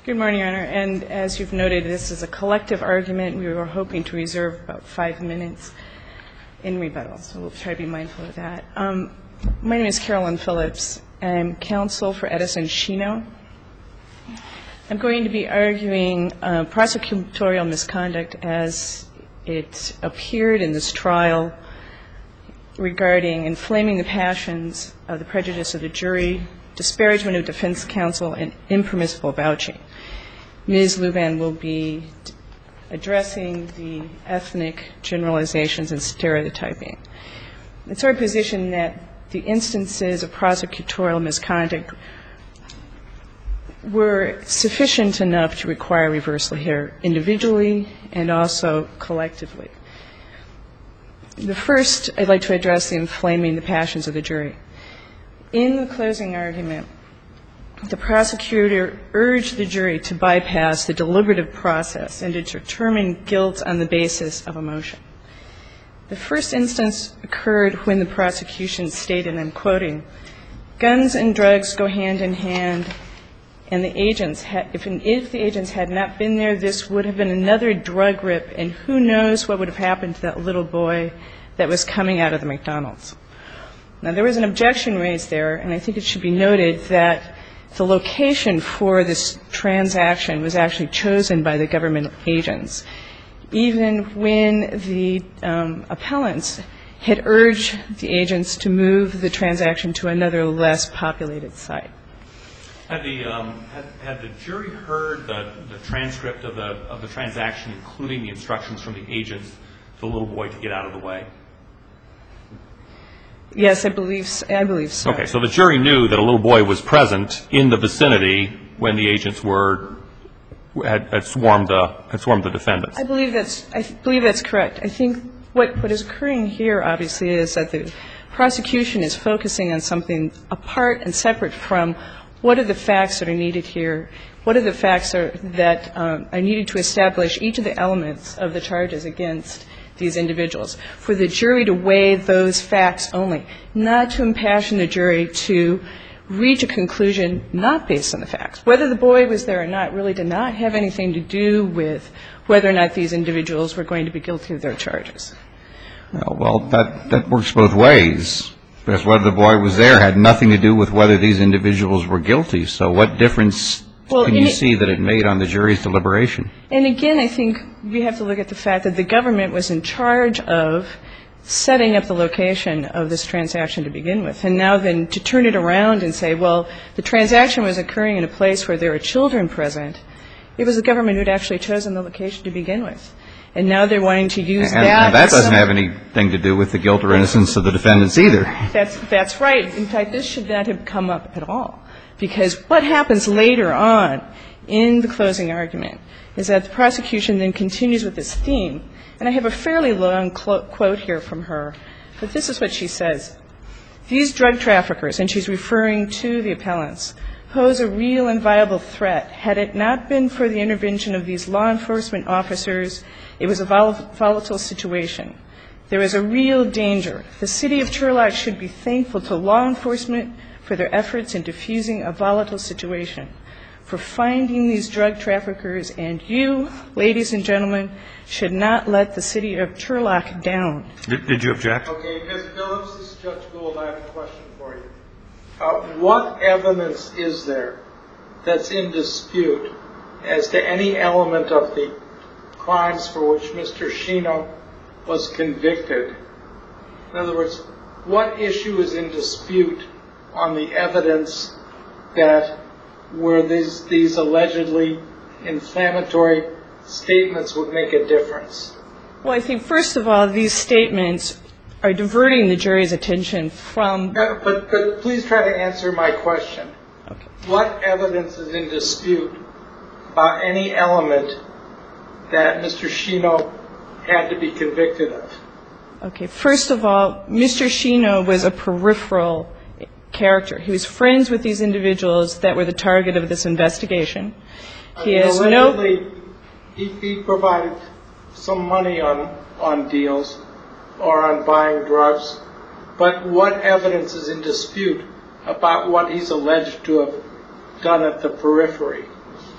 Good morning, Your Honor. And as you've noted, this is a collective argument. We were hoping to reserve about 5 minutes in rebuttal, so we'll try to be mindful of that. My name is Carolyn Phillips. I'm counsel for Edison Shino. I'm going to be arguing prosecutorial misconduct as it appeared in this trial regarding inflaming the passions of the prejudice of the jury, disparagement of defense counsel, and impermissible vouching. Ms. Luban will be addressing the ethnic generalizations and stereotyping. It's our position that the instances of prosecutorial misconduct were sufficient enough to require reversal here individually and also collectively. The first, I'd like to address the inflaming the passions of the jury. In the closing argument, the prosecutor urged the jury to bypass the deliberative process and to determine guilt on the basis of emotion. The first instance occurred when the prosecution stated, and I'm quoting, "Guns and drugs go hand in hand, and the agents if the agents had not been there, this would have been another drug rip, and who knows what would have happened to that little boy that was coming out of the McDonald's." Now, there was an objection raised there, and I think it should be noted that the location for this transaction was actually chosen by the government agents, even when the appellants had urged the agents to move the transaction to another less populated site. Had the jury heard the transcript of the transaction, including the instructions from the agents to the little boy to get out of the way? Yes, I believe so. Okay, so the jury knew that a little boy was present in the vicinity when the agents had swarmed the defendants. I believe that's correct. I think what is occurring here, obviously, is that the prosecution is focusing on something apart and separate from what are the facts that are needed here, what are the facts that are needed to establish each of the elements of the charges against these individuals, for the jury to weigh those facts only, not to impassion the jury to reach a conclusion not based on the facts. Whether the boy was there or not really did not have anything to do with whether or not these individuals were going to be guilty of their charges. Well, that works both ways, because whether the boy was there had nothing to do with whether these individuals were guilty. So what difference can you see that it made on the jury's deliberation? And again, I think we have to look at the fact that the government was in charge of setting up the location of this transaction to begin with. And now then to turn it around and say, well, the transaction was occurring in a place where there were children present, it was the government who had actually chosen the location to begin with. And now they're wanting to use that. And that doesn't have anything to do with the guilt or innocence of the defendants either. That's right. In fact, this should not have come up at all. Because what happens later on in the closing argument is that the prosecution then continues with this theme. And I have a fairly long quote here from her, but this is what she says. "These drug traffickers," and she's referring to the appellants, "pose a real and viable threat. Had it not been for the intervention of these law enforcement officers, it was a volatile situation. There is a real danger. The city of Turlock should be thankful to law enforcement for their efforts in diffusing a volatile situation, for finding these drug traffickers, and you, ladies and gentlemen, should not let the city of Turlock down." Did you object? Okay, Ms. Phillips, this is Judge Gould. I have a question for you. What evidence is there that's in dispute as to any element of the crimes for which Mr. Shino was convicted? In other words, what issue is in dispute on the evidence that where these allegedly inflammatory statements would make a difference? Well, I think, first of all, these statements are diverting the jury's attention from... But please try to answer my question. Okay. What evidence is in dispute about any element that Mr. Shino had to be convicted of? Okay. First of all, Mr. Shino was a peripheral character. He was friends with these individuals that were the target of this investigation. He has allegedly, he provided some money on deals or on buying drugs, but what evidence is in dispute about what he's alleged to have done at the periphery?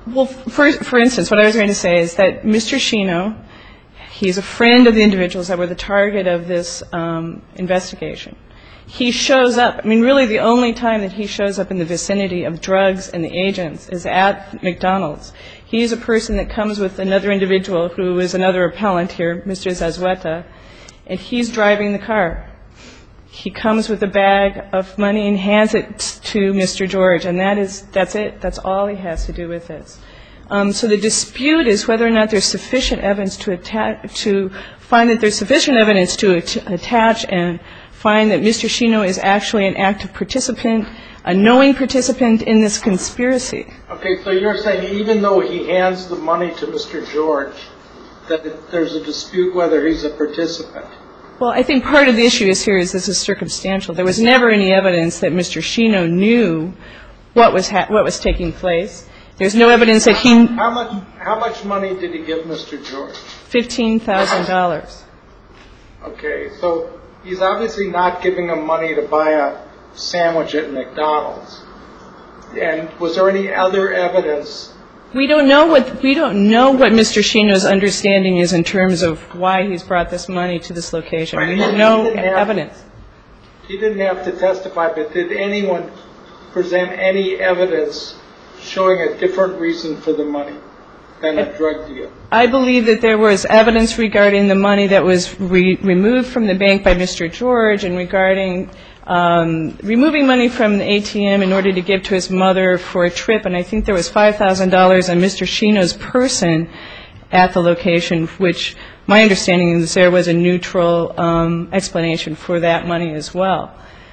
Well, for instance, what I was going to say is that Mr. Shino, he's a friend of the individuals that were the target of this investigation. He shows up. I mean, really the only time that he shows up in the vicinity of drugs and the agents is at McDonald's. He's a person that comes with another individual who is another appellant here, Mr. Zazueta, and he's driving the car. He comes with a bag of money and hands it to Mr. George, and that's it. That's all he has to do with this. So the dispute is whether or not there's sufficient evidence to find that there's sufficient evidence to attach and find that Mr. Shino is actually an active participant, a knowing participant in this conspiracy. Okay, so you're saying even though he hands the money to Mr. George, that there's a dispute whether he's a participant? Well, I think part of the issue is here is this is circumstantial. There was never any evidence that Mr. Shino knew what was taking place. There's no evidence that he... How much money did he give Mr. George? $15,000. Okay, so he's obviously not giving him money to buy a sandwich at McDonald's. And was there any other evidence? We don't know what Mr. Shino's understanding is in terms of why he's brought this money to this location. We have no evidence. He didn't have to testify, but did anyone present any evidence showing a different reason for the money than a drug deal? I believe that there was evidence regarding the money that was removed from the bank by Mr. George and regarding removing money from the ATM in order to give to his mother for a trip, and I think there was $5,000 on Mr. Shino's person at the location, which my understanding is there was a neutral explanation for that money as well.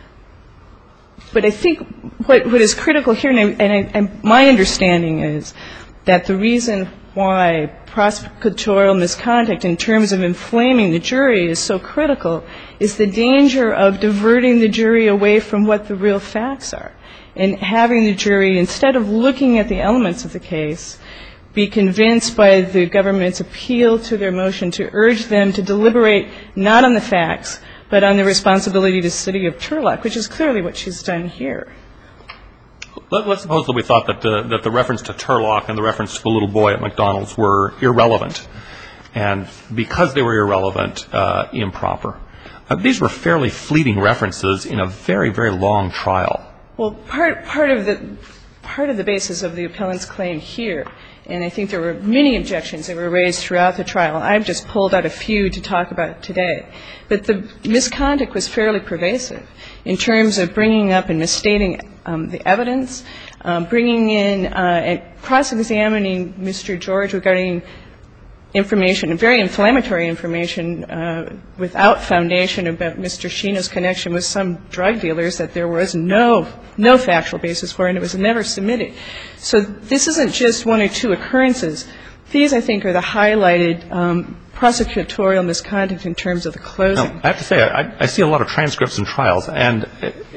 But I think what is critical here, and my understanding is that the reason why prosecutorial misconduct in terms of inflaming the jury is so critical is the danger of diverting the jury away from what the real facts are and having the jury, instead of looking at the elements of the case, be convinced by the government's appeal to their motion to urge them to deliberate not on the facts but on the responsibility of the city of Turlock, which is clearly what she's done here. Let's suppose that we thought that the reference to Turlock and the reference to the little boy at McDonald's were irrelevant, and because they were irrelevant, improper. These were fairly fleeting references in a very, very long trial. Well, part of the basis of the appellant's claim here, and I think there were many objections that were raised throughout the trial. I've just pulled out a few to talk about today. But the misconduct was fairly pervasive in terms of bringing up and misstating the evidence, bringing in and cross-examining Mr. George regarding information, very inflammatory information without foundation about Mr. Shino's connection with some drug dealers that there was no factual basis for, and it was never submitted. So this isn't just one or two occurrences. These, I think, are the highlighted prosecutorial misconduct in terms of the closing. Now, I have to say, I see a lot of transcripts and trials, and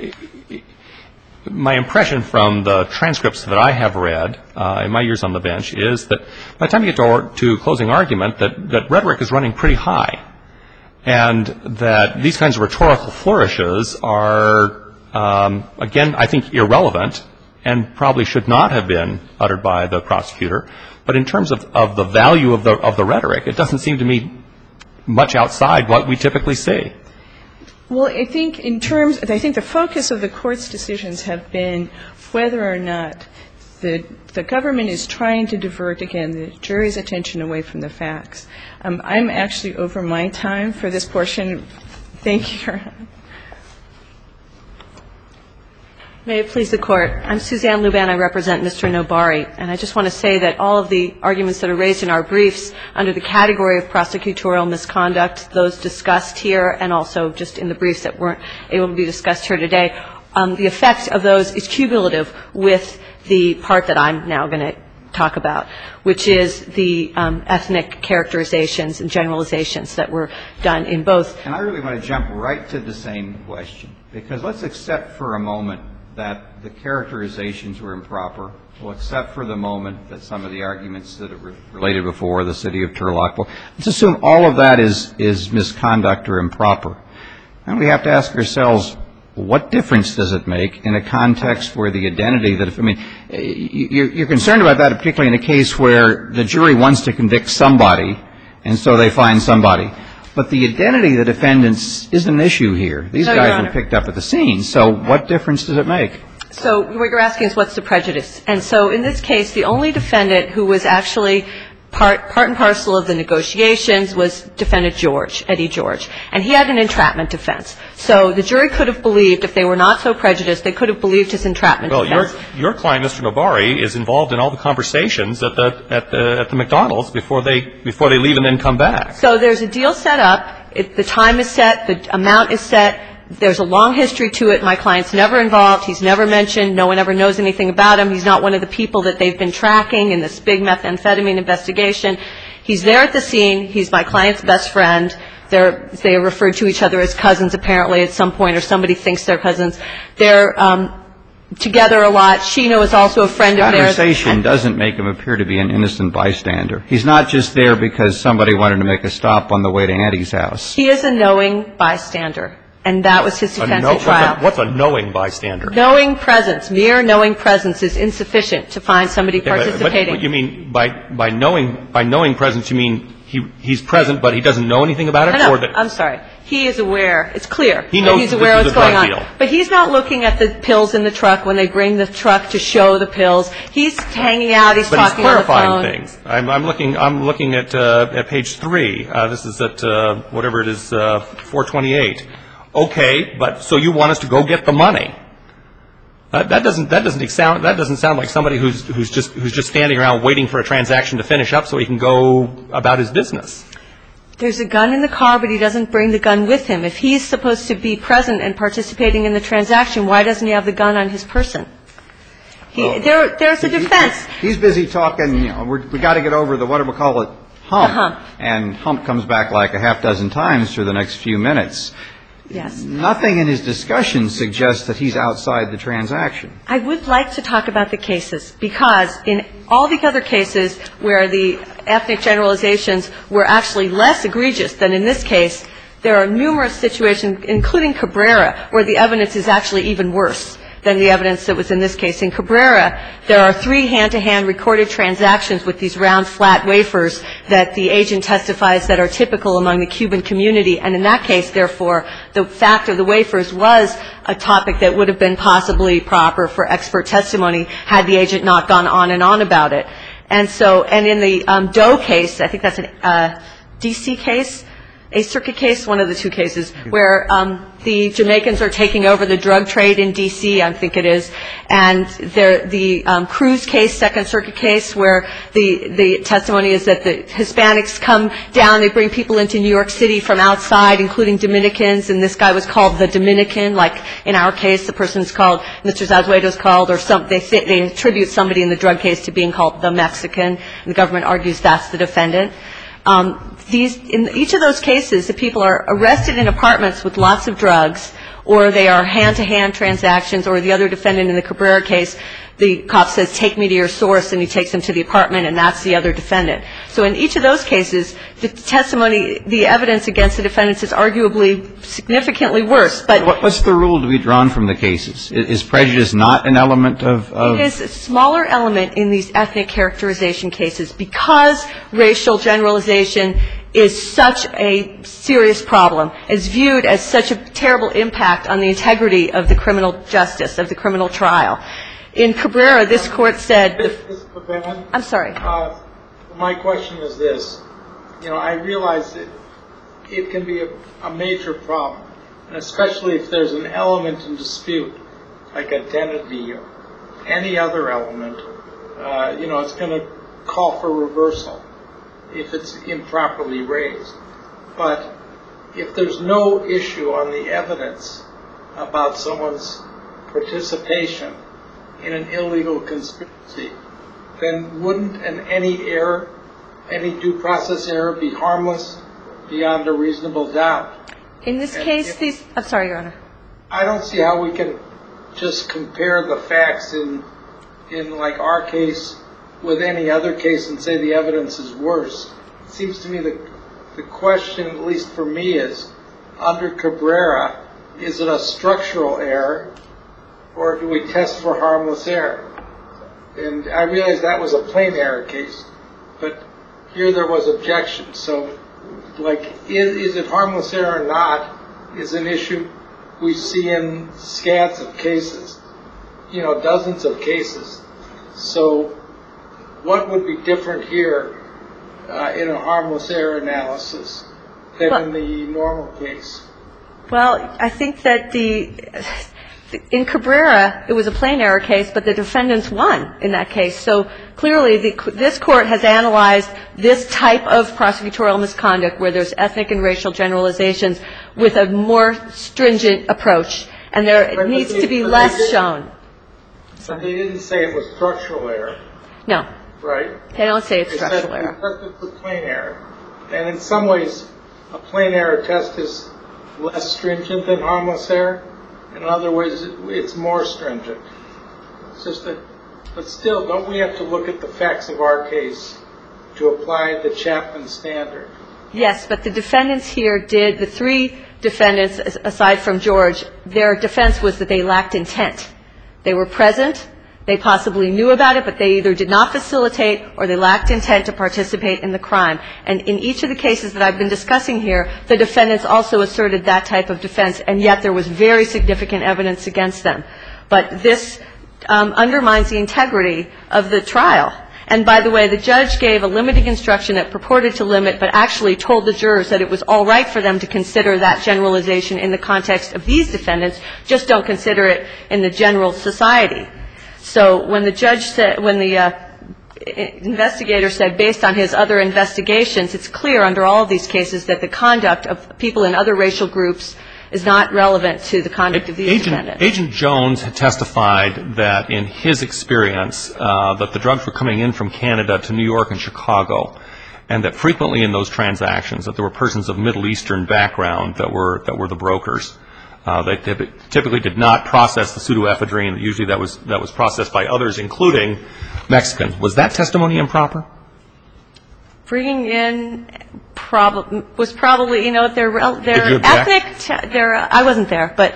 my impression from the transcripts that I have read in my years on the bench is that by the time you get to closing argument, that rhetoric is running pretty high, and that these kinds of rhetorical flourishes are, again, I think irrelevant and probably should not have been uttered by the prosecutor. But in terms of the value of the rhetoric, it doesn't seem to me much outside what we typically see. Well, I think the focus of the Court's decisions have been whether or not the government is trying to divert, again, the jury's attention away from the facts. I'm actually over my time for this portion. Thank you, Your Honor. May it please the Court. I'm Suzanne Luban. I represent Mr. Nobari. And I just want to say that all of the arguments that are raised in our briefs under the category of prosecutorial misconduct, those discussed here and also just in the briefs that weren't able to be discussed here today, the effect of those is cumulative with the part that I'm now going to talk about, which is the ethnic characterizations and generalizations that were done in both. And I really want to jump right to the same question, because let's accept for a moment that the characterizations were improper. We'll accept for the moment that some of the arguments that are related before, the city of Turlock, let's assume all of that is misconduct or improper. And we have to ask ourselves, what difference does it make in a context where the identity that, you're concerned about that, particularly in a case where the jury wants to convict somebody, and so they find somebody. But the identity of the defendants is an issue here. These guys were picked up at the scene. So what difference does it make? So what you're asking is what's the prejudice. And so in this case, the only defendant who was actually part and parcel of the negotiations was Defendant George, Eddie George. And he had an entrapment defense. So the jury could have believed, if they were not so prejudiced, they could have believed his entrapment defense. Well, your client, Mr. Nobari, is involved in all the conversations at the McDonald's before they leave and then come back. So there's a deal set up. The time is set. The amount is set. There's a long history to it. My client's never involved. He's never mentioned. No one ever knows anything about him. He's not one of the people that they've been tracking in this big methamphetamine investigation. He's there at the scene. He's my client's best friend. They are referred to each other as cousins, apparently, at some point, or somebody thinks they're cousins. They're together a lot. Sheena is also a friend of theirs. Conversation doesn't make him appear to be an innocent bystander. He's not just there because somebody wanted to make a stop on the way to Auntie's house. He is a knowing bystander. And that was his defense at trial. What's a knowing bystander? Knowing presence, mere knowing presence is insufficient to find somebody participating. But you mean by knowing presence, you mean he's present but he doesn't know anything about it? No, I'm sorry. He is aware. It's clear. He knows he's aware of what's going on. Deal. But he's not looking at the pills in the truck when they bring the truck to show the pills. He's hanging out. He's talking on the phone. But he's clarifying things. I'm looking at page 3. This is at whatever it is, 428. Okay, but so you want us to go get the money? That doesn't sound like somebody who's just standing around waiting for a transaction to finish up so he can go about his business. There's a gun in the car, but he doesn't bring the gun with him. If he's supposed to be present and participating in the transaction, why doesn't he have the gun on his person? There's a defense. He's busy talking. You know, we got to get over the hump. The hump. And hump comes back like a half dozen times through the next few minutes. Yes. Nothing in his discussion suggests that he's outside the transaction. I would like to talk about the cases, because in all the other cases where the ethnic generalizations were actually less egregious than in this case, there are numerous situations, including Cabrera, where the evidence is actually even worse than the evidence that was in this case. In Cabrera, there are 3 hand-to-hand recorded transactions with these round, flat wafers that the agent testifies that are typical among the Cuban community. And in that case, therefore, the fact of the wafers was a topic that would have been possibly proper for expert testimony had the agent not gone on and on about it. And so, and in the Doe case, I think that's a D.C. case, a circuit case, one of the 2 cases, where the Jamaicans are taking over the drug trade in D.C., I think it is, and the Cruz case, Second Circuit case, where the testimony is that the Hispanics come down, they bring people into New York City from outside, including Dominicans, and this guy was called the Dominican, like in our case, the person's called, Mr. Zazueto's called, or they attribute somebody in the drug case to being called the Mexican, and the government argues that's the defendant. In each of those cases, the people are arrested in apartments with lots of drugs, or they are hand-to-hand transactions, or the other defendant in the Cabrera case, the cop says, take me to your source, and he takes them to the apartment, and that's the other defendant. So in each of those cases, the testimony, the evidence against the defendants is arguably significantly worse. But what's the rule to be drawn from the cases? Is prejudice not an element of? It is a smaller element in these ethnic characterization cases because racial generalization is such a serious problem, is viewed as such a terrible impact on the integrity of the criminal justice, of the criminal trial. In Cabrera, this court said, I'm sorry. My question is this. You know, I realize that it can be a major problem, and especially if there's an element in dispute, like identity or any other element, it's going to call for reversal if it's improperly raised. But if there's no issue on the evidence about someone's participation in an illegal conspiracy, then wouldn't any due process error be harmless beyond a reasonable doubt? In this case, I'm sorry, Your Honor. I don't see how we can just compare the facts in like our case with any other case and say the evidence is worse. It seems to me the question, at least for me, is under Cabrera, is it a structural error or do we test for harmless error? And I realize that was a plain error case, but here there was objection. So, like, is it harmless error or not is an issue we see in scads of cases, dozens of cases. So what would be different here in a harmless error analysis than in the normal case? Well, I think that in Cabrera, it was a plain error case, but the defendants won in that case. So clearly, this Court has analyzed this type of prosecutorial misconduct where there's ethnic and racial generalizations with a more stringent approach, and there needs to be less shown. But they didn't say it was structural error. No. Right? They don't say it's structural error. They said it's a plain error. And in some ways, a plain error test is less stringent than harmless error. In other ways, it's more stringent. It's just that, but still, don't we have to look at the facts of our case to apply the Chapman standard? Yes, but the defendants here the three defendants, aside from George, their defense was that they lacked intent. They were present, they possibly knew about it, but they either did not facilitate or they lacked intent to participate in the crime. And in each of the cases that I've been discussing here, the defendants also asserted that type of defense, and yet there was very significant evidence against them. But this undermines the integrity of the trial. And by the way, the judge gave a limiting instruction that purported to limit, but actually told the jurors that it was all right for them to consider that generalization in the context of these defendants, just don't consider it in the general society. So when the judge said, when the investigator said, based on his other investigations, it's clear under all of these cases that the conduct of people in other racial groups is not relevant to the conduct of these defendants. Agent Jones had testified that in his experience that the drugs were coming in from Canada to New York and Chicago, and that frequently in those transactions that there were persons of Middle Eastern background that were the brokers. They typically did not process the pseudoephedrine. Usually that was processed by others, including Mexicans. Was that testimony improper? Bringing in was probably, their ethnic, I wasn't there, but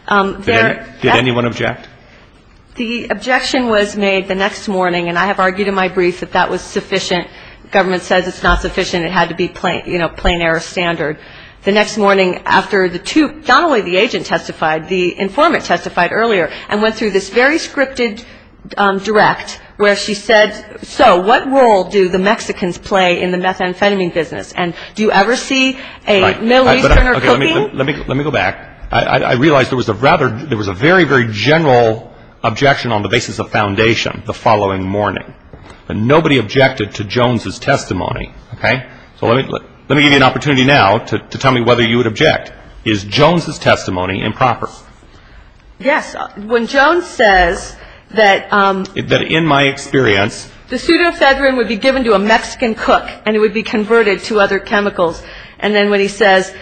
did anyone object? The objection was made the next morning, and I have argued in my brief that that was sufficient. The government says it's not sufficient. It had to be plain error standard. The next morning after not only the agent testified, the informant testified earlier and went through this very scripted direct where she said, so what role do the Mexicans play in the methamphetamine business? And do you ever see a Middle Easterner cooking? Let me go back. I realized there was a very, very general objection on the basis of foundation the following morning. But nobody objected to Jones's testimony. Okay? So let me give you an opportunity now to tell me whether you would object. Is Jones's testimony improper? Yes. When Jones says that in my experience, the pseudoephedrine would be given to a Mexican cook and it would be converted to other chemicals. And then when he says,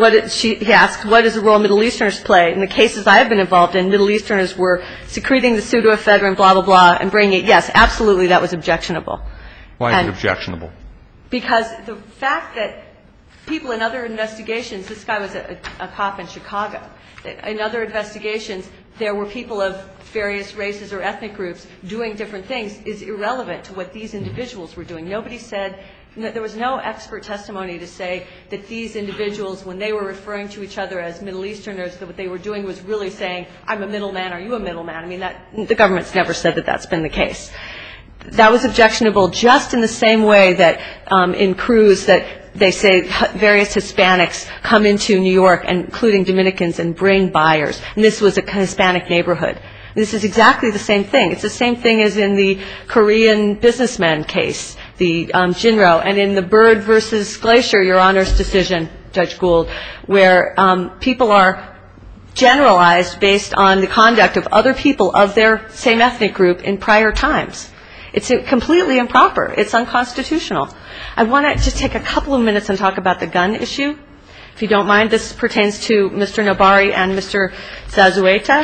he asks, what does the role Middle Easterners play? In the cases I have been involved in, Middle Easterners were secreting the pseudoephedrine, blah, blah, blah, and bringing it. Yes, absolutely, that was objectionable. Why is it objectionable? Because the fact that people in other investigations, this guy was a cop in Chicago, in other investigations there were people of various races or ethnic groups doing different things is irrelevant to what these individuals were doing. Nobody said, there was no expert testimony to say that these individuals, when they were referring to each other as Middle Easterners, that what they were doing was really saying, I'm a middleman, are you a middleman? I mean, the government's never said that that's been the case. That was objectionable just in the same way that in Cruz that they say various Hispanics come into New York, including Dominicans, and bring buyers. And this was a Hispanic neighborhood. This is exactly the same thing. It's the same thing as in the Korean businessman case, the Jinro, and in the Byrd versus Glacier, Your Honor's decision, Judge Gould, where people are generalized based on the conduct of other people of their same ethnic group in prior times. It's completely improper. It's unconstitutional. I want to just take a couple of minutes and talk about the gun issue. If you don't mind, this pertains to Mr. Nobari and Mr. Zazueta.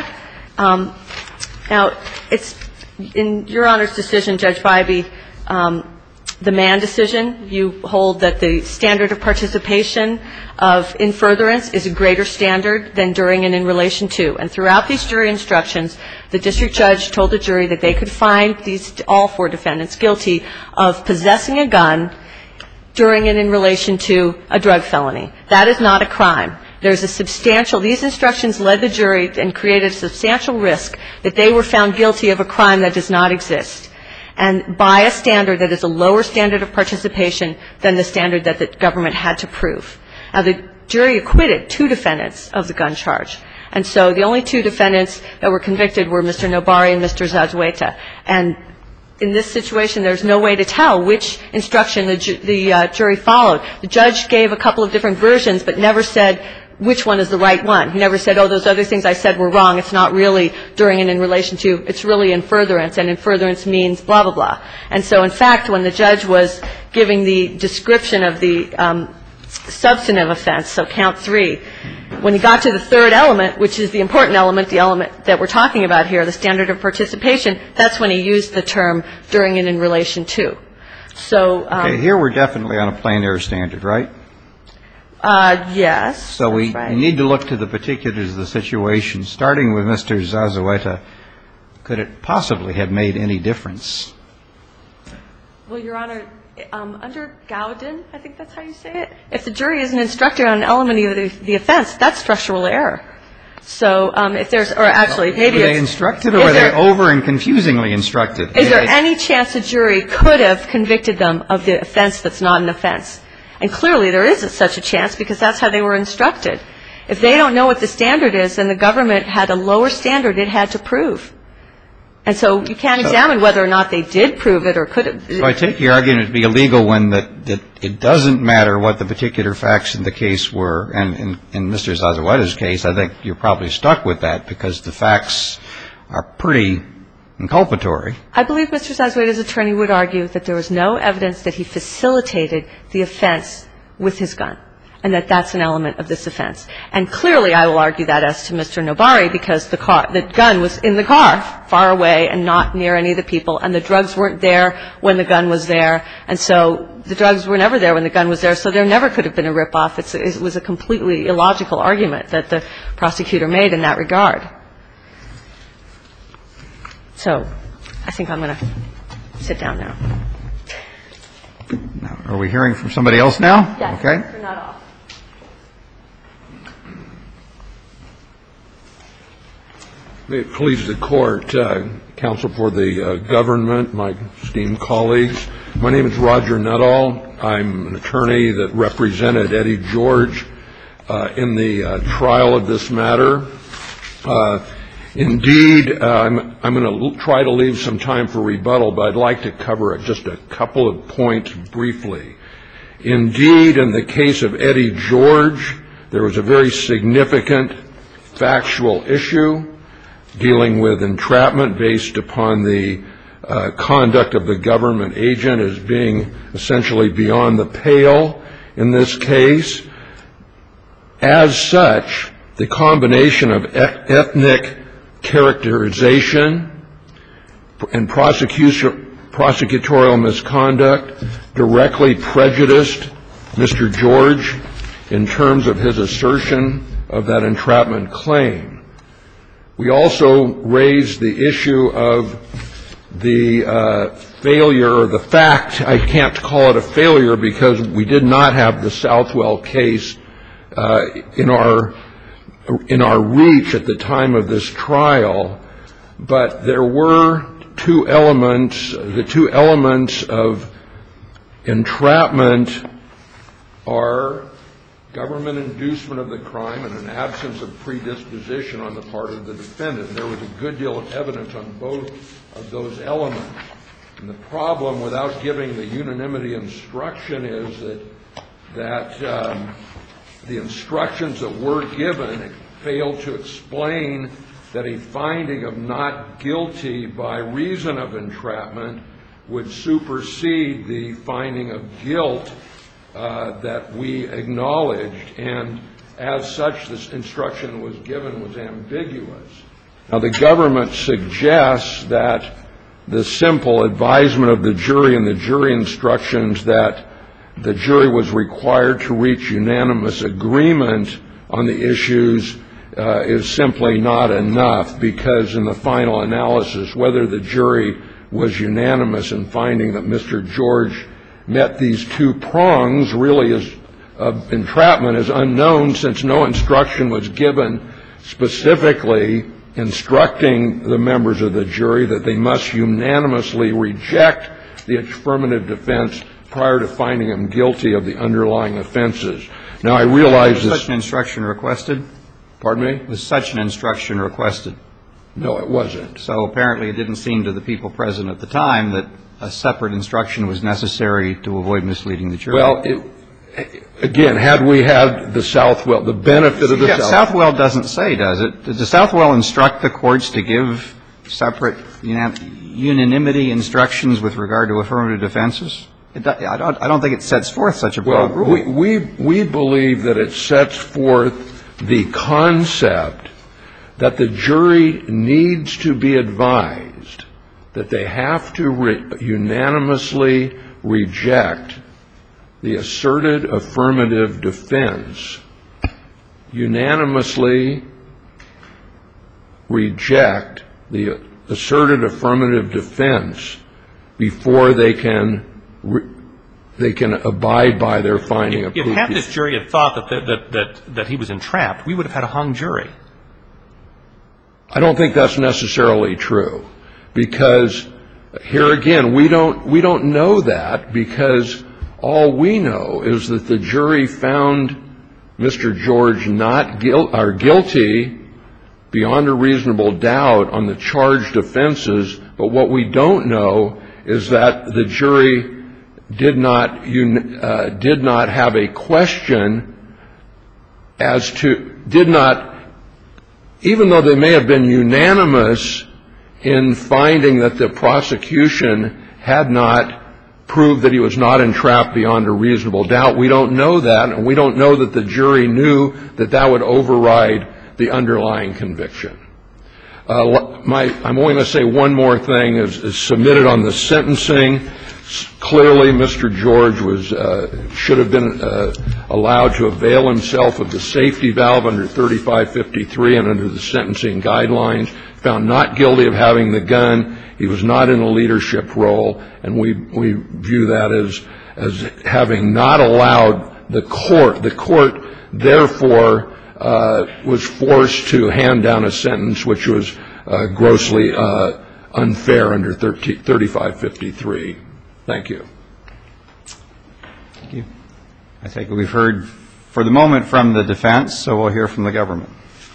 Now, it's in Your Honor's decision, Judge Bybee, the Mann decision, you hold that the standard of participation of in furtherance is a greater standard than during and in relation to. And throughout these jury instructions, the district judge told the jury that they could find all 4 defendants guilty of possessing a gun during and in relation to a drug felony. That is not a crime. There's a substantial, these instructions led the jury and created a substantial risk that they were found guilty of a crime that does not exist, and by a standard that is a lower standard of participation than the standard that the government had to prove. Now, the jury acquitted 2 defendants of the gun charge. And so the only 2 defendants that were convicted were Mr. Nobari and Mr. Zazueta. And in this situation, there's no way to tell which instruction the jury followed. The judge gave a couple of different versions, but never said which one is the right one. He never said, oh, those other things I said were wrong. It's not really during and in relation to. It's really in furtherance, and in furtherance means blah, blah, blah. And so, in fact, when the judge was giving the description of the substantive offense, so count 3, when he got to the 3rd element, which is the important element, the element that we're talking about here, the standard of participation, that's when he used the term during and in relation to. So here we're definitely on a plain error standard, right? Yes. So we need to look to the particulars of the situation. Starting with Mr. Zazueta, could it possibly have made any difference? Well, Your Honor, under Gowden, I think that's how you say it, if the jury isn't instructed on an element of the offense, that's structural error. So if there's, or actually, maybe it's. Were they instructed, or were they over and confusingly instructed? Is there any chance a jury could have convicted them of the offense that's not an offense? And clearly there is such a chance, because that's how they were instructed. If they don't know what the standard is, then the government had a lower standard it had to prove. And so you can't examine whether or not they did prove it or could have. So I take your argument to be a legal one, that it doesn't matter what the particular facts in the case were. And in Mr. Zazueta's case, I think you're probably stuck with that, because the facts are pretty inculpatory. I believe Mr. Zazueta's attorney would argue that there was no evidence that he facilitated the offense with his gun, and that that's an element of this offense. And clearly I will argue that as to Mr. Nobari, because the gun was in the car, far away and not near any of the people, and the drugs weren't there when the gun was there. And so the drugs were never there when the gun was there, so there never could have been a ripoff. It was a completely illogical argument that the prosecutor made in that regard. So I think I'm going to sit down now. Now, are we hearing from somebody else now? Yes. Okay. You're not off. May it please the Court, counsel for the government, my esteemed colleagues. My name is Roger Nuttall. I'm an attorney that represented Eddie George in the trial of this matter. Indeed, I'm going to try to leave some time for rebuttal, but I'd like to cover just a couple of points briefly. Indeed, in the case of Eddie George, there was a very significant factual issue dealing with entrapment based upon the conduct of the government agent as being essentially beyond the pale in this case. As such, the combination of ethnic characterization and prosecutorial misconduct directly prejudiced Mr. George in terms of his assertion of that entrapment claim. We also raised the issue of the failure, or the fact, I can't call it a failure because we did not have the Southwell case in our reach at the time of this trial, but there were two elements. The two elements of entrapment are government inducement of the crime and an absence of predisposition on the part of the defendant. There was a good deal of evidence on both of those elements. And the problem, without giving the unanimity instruction, is that the instructions that were given failed to explain that a finding of not guilty by reason of entrapment would supersede the finding of guilt that we acknowledged, and as such, this instruction was given was ambiguous. Now, the government suggests that the simple advisement of the jury and the jury instructions that the jury was required to reach unanimous agreement on the issues is simply not enough, because in the final analysis, whether the jury was unanimous in finding that Mr. George met these two prongs really is entrapment is unknown, since no instruction was given specifically instructing the members of the jury that they must unanimously reject the affirmative defense prior to finding him guilty of the underlying offenses. Now, I realize Was such an instruction requested? Pardon me? Was such an instruction requested? No, it wasn't. So apparently it didn't seem to the people present at the time that a separate instruction was necessary to avoid misleading the jury. Well, again, had we had the Southwell, the benefit of the Southwell doesn't say, does it? Does the Southwell instruct the courts to give separate unanimity instructions with regard to affirmative defenses? I don't think it sets forth such a broad rule. We believe that it sets forth the concept that the jury needs to be advised that they have to unanimously reject the asserted affirmative defense, unanimously reject the asserted affirmative defense before they can abide by their finding of proof. If half this jury had thought that he was entrapped, we would have had a hung jury. I don't think that's necessarily true, because here again, we don't know that, because all we know is that the jury found Mr. George guilty beyond a reasonable doubt on the charged offenses, but what we don't know is that the jury did not have a question as to, even though they may have been unanimous in finding that the prosecution had not proved that he was not entrapped beyond a reasonable doubt, we don't know that, and we don't know that the jury knew that that would override the underlying conviction. I'm only going to say one more thing. Is submitted on the sentencing. Clearly, Mr. George should have been allowed to avail himself of the safety valve under 3553 and under the sentencing guidelines. Found not guilty of having the gun. He was not in a leadership role, and we view that as having not allowed the court. The court, therefore, was forced to hand down a sentence which was grossly unfair under 3553. Thank you. Thank you. I think we've heard for the moment from the defense, so we'll hear from the government.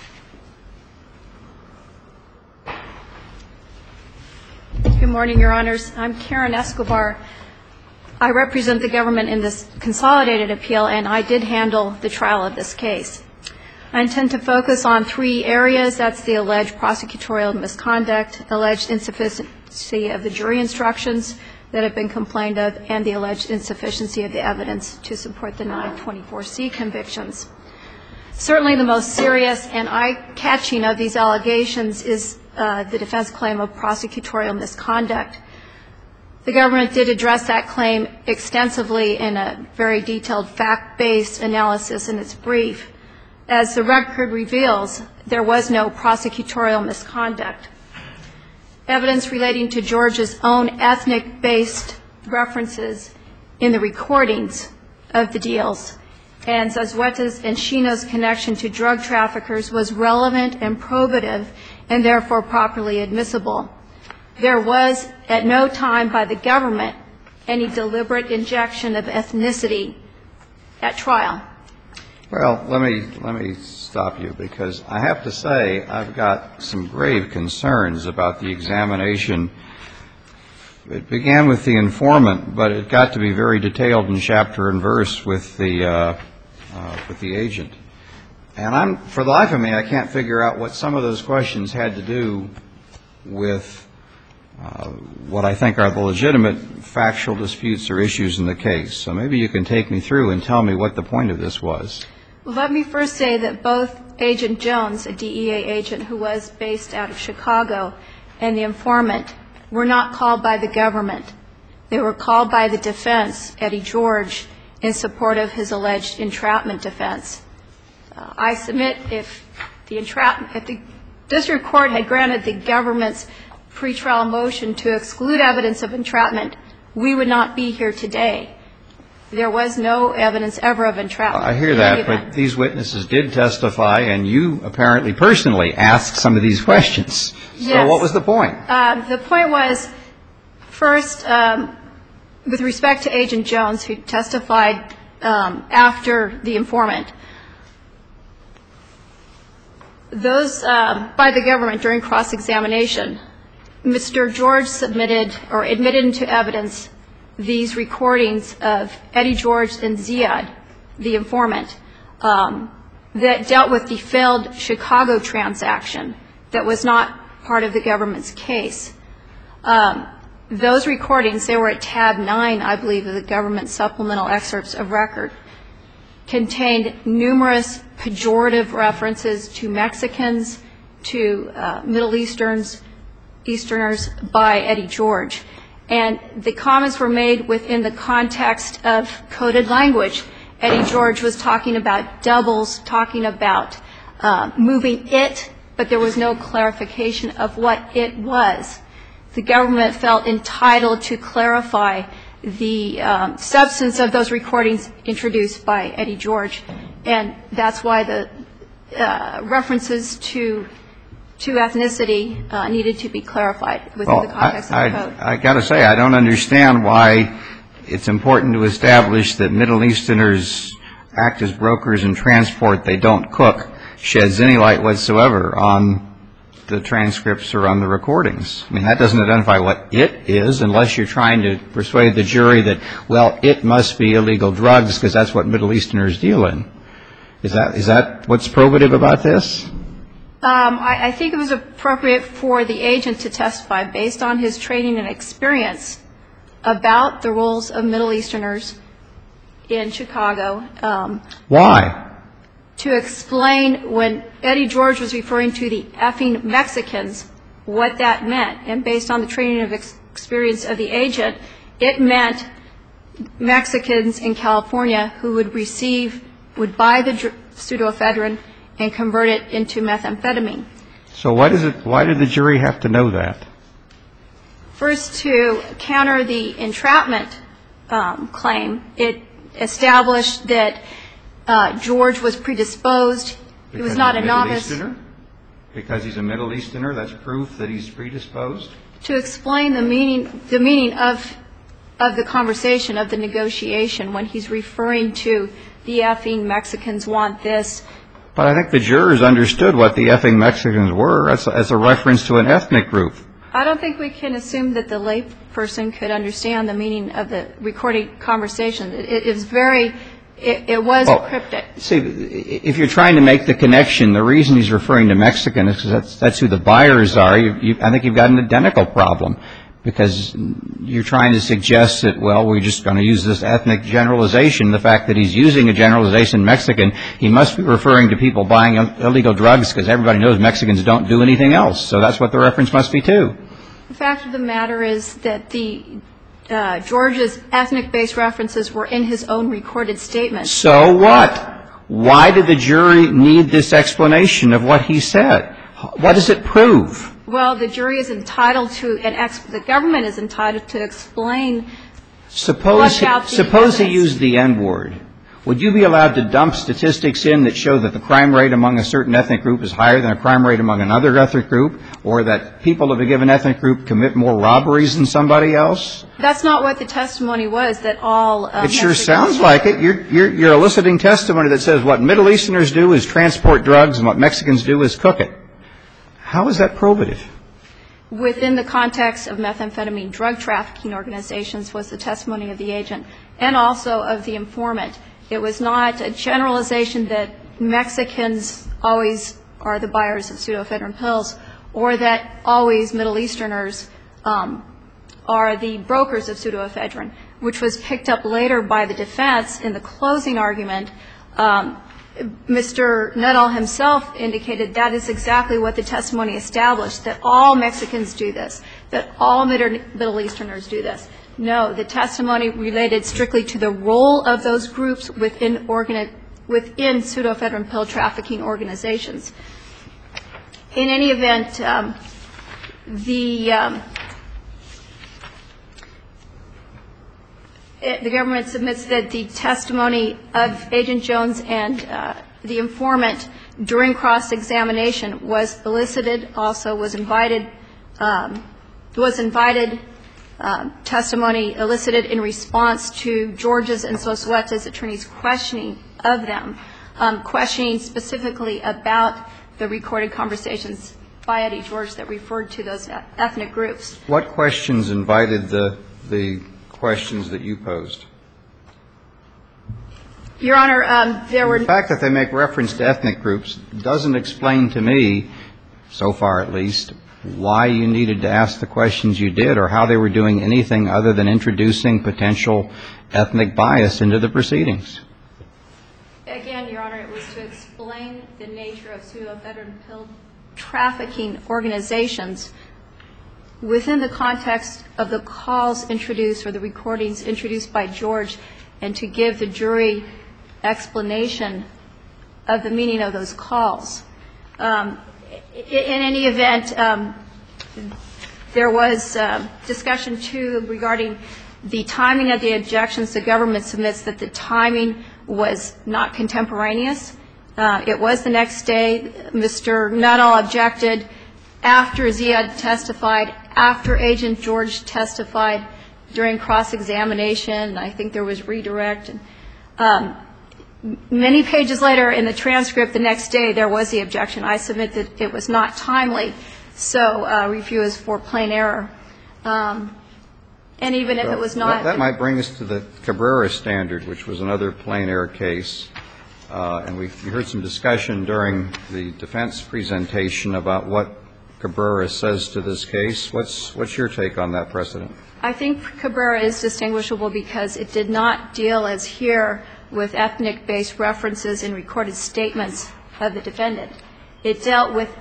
Good morning, Your Honors. I'm Karen Escobar. I represent the government in this consolidated appeal, and I did handle the trial of this case. I intend to focus on three areas. That's the alleged prosecutorial misconduct, alleged insufficiency of the jury instructions that have been complained of, and the alleged insufficiency of the evidence to support the 924C convictions. Certainly the most serious and eye-catching of these allegations is the defense claim of prosecutorial misconduct. The government did address that claim extensively in a very detailed fact-based analysis in its brief. As the record reveals, there was no prosecutorial misconduct. Evidence relating to George's own ethnic-based references in the recordings of the deals and Zazueta's and Shino's connection to drug traffickers was relevant and probative and therefore properly admissible. There was at no time by the government any deliberate injection of ethnicity at trial. Well, let me stop you, because I have to say I've got some grave concerns about the examination. It began with the informant, but it got to be very detailed in chapter and verse with the agent. And for the life of me, I can't figure out what some of those questions had to do with what I think are the legitimate factual disputes or issues in the case. So maybe you can take me through and tell me what the point of this was. Well, let me first say that both Agent Jones, a DEA agent who was based out of Chicago, and the informant were not called by the government. They were called by the defense, Eddie George, in support of his alleged entrapment defense. I submit if the district court had granted the government's pretrial motion to exclude evidence of entrapment, we would not be here today. There was no evidence ever of entrapment. I hear that, but these witnesses did testify, and you apparently personally asked some of these questions. Yes. So what was the point? The point was, first, with respect to Agent Jones, who testified after the informant, those by the government during cross-examination, Mr. George submitted or admitted into evidence these recordings of Eddie George and Ziad, the informant, that dealt with the failed Chicago transaction that was not part of the government's case. Those recordings, they were at tab 9, I believe, of the government supplemental excerpts of record, contained numerous pejorative references to Mexicans, to Middle Easterners by Eddie George. And the comments were made within the context of coded language. Eddie George was talking about doubles, talking about moving it, but there was no clarification of what it was. The government felt entitled to clarify the substance of those recordings introduced by Eddie George, and that's why the references to ethnicity needed to be clarified within the context of the code. I got to say, I don't understand why it's important to establish that Middle Easterners act as brokers and transport, they don't cook, sheds any light whatsoever on the transcripts or on the recordings. I mean, that doesn't identify what it is unless you're trying to persuade the jury that, well, it must be illegal drugs because that's what Middle Easterners deal in. Is that what's probative about this? I think it was appropriate for the agent to testify based on his training and experience about the roles of Middle Easterners in Chicago. Why? To explain when Eddie George was referring to the effing Mexicans, what that meant. And based on the training and experience of the agent, it meant Mexicans in California who would buy the pseudoephedrine and convert it into methamphetamine. So why did the jury have to know that? First, to counter the entrapment claim, it established that George was predisposed. He was not a novice. Because he's a Middle Easterner, that's proof that he's predisposed? To explain the meaning of the conversation, of the negotiation, when he's referring to the effing Mexicans want this. But I think the jurors understood what the effing Mexicans were as a reference to an ethnic group. I don't think we can assume that the layperson could understand the meaning of the recorded conversation. It was cryptic. See, if you're trying to make the connection, the reason he's referring to Mexican is because that's who the buyers are. I think you've got an identical problem because you're trying to suggest that, well, we're just going to use this ethnic generalization. The fact that he's using a generalization Mexican, he must be referring to people buying illegal drugs because everybody knows Mexicans don't do anything else. So that's what the reference must be too. The fact of the matter is that George's ethnic-based references were in his own recorded statement. So what? Why did the jury need this explanation of what he said? What does it prove? Well, the jury is entitled to, the government is entitled to explain. Suppose he used the N-word. Would you be allowed to dump statistics in that show that the crime rate among a certain ethnic group is higher than a crime rate among another ethnic group, or that people of a given ethnic group commit more robberies than somebody else? That's not what the testimony was, that all It sure sounds like it. You're eliciting testimony that says what Middle Easterners do is transport drugs and what Mexicans do is cook it. How is that probative? Within the context of methamphetamine drug trafficking organizations was the testimony of the agent and also of the informant. It was not a generalization that Mexicans always are the buyers of pseudoephedrine pills or that always Middle Easterners are the brokers of pseudoephedrine, which was picked up later by the defense in the closing argument. Mr. Nuttall himself indicated that is exactly what the testimony established, that all Mexicans do this, that all Middle Easterners do this. No, the testimony related strictly to the role of those groups within pseudoephedrine pill trafficking organizations. In any event, the government submits that the testimony of Agent Jones and the informant during cross-examination was elicited, also was invited testimony elicited in response to George's and Sosueta's attorneys' questioning of them, questioning specifically about the recorded conversations by Eddie George that referred to those ethnic groups. What questions invited the questions that you posed? Your Honor, there were... The fact that they make reference to ethnic groups doesn't explain to me, so far at least, why you needed to ask the questions you did or how they were doing anything other than introducing potential ethnic bias into the proceedings. Again, Your Honor, it was to explain the nature of pseudoephedrine pill trafficking organizations within the context of the calls introduced or the recordings introduced by George, and to give the jury explanation of the meaning of those calls. In any event, there was discussion, too, regarding the timing of the objections. The government submits that the timing was not contemporaneous. It was the next day. Mr. Nuttall objected after Ziad testified, after Agent George testified during cross-examination. I think there was redirect. Many pages later in the transcript the next day, there was the objection. I submit that it was not timely, so review is for plain error. And even if it was not... That might bring us to the Cabrera standard, which was another plain error case. And we heard some discussion during the defense presentation about what Cabrera says to this case. What's your take on that precedent? I think Cabrera is distinguishable because it did not deal, as here, with ethnic-based references in recorded statements of the defendant. It dealt with